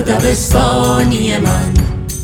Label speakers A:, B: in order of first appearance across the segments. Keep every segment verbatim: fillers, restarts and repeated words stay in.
A: دبستانی من،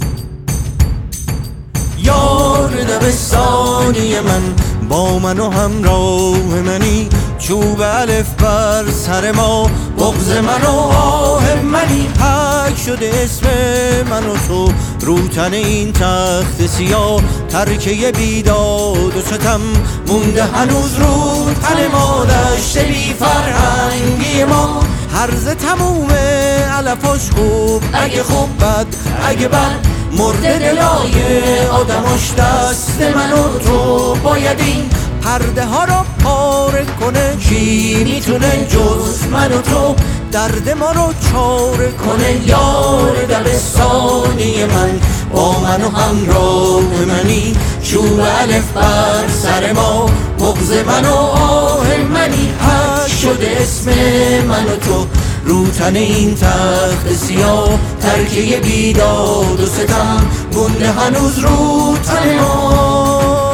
A: یار دبستانی من، با من و همراه منی، چوب الف بر سر ما، بغض من و آه منی. پاک شده اسم من و تو رو تن این تخت سیاه، ترکه بیداد و ستم مونده هنوز رو تن ما، دشت بی فرهنگی ما. هرز تموم علفاش خوب، اگه خوب بد اگه بد، مرده دلای آدماش دست من و تو. باید این پرده ها رو پاره کنه، کی میتونه جز من و تو درد ما رو چاره کنه. یار دبستانی من، با من و همراه منی، چوب الف بر سر ما، بغض من و آه منی. حک شده اسم من و تو رو تن این تخت سیاه، ترکه بیداد و ستم مونده هنوز رو تن ما.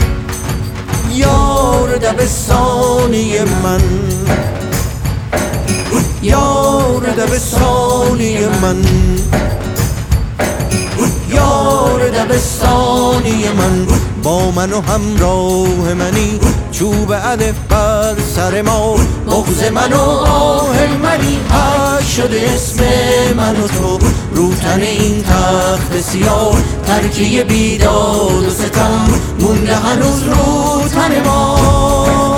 A: یار دبستانی من، یار دبستانی من، یار دبستانی من، با من و همراه منی، چوب الف بر سر ما، بغض من و آه منی. حک شده اسم من و تو رو تن این تخت سیاه، ترکه بیداد و ستم مونده هنوز رو تن ما.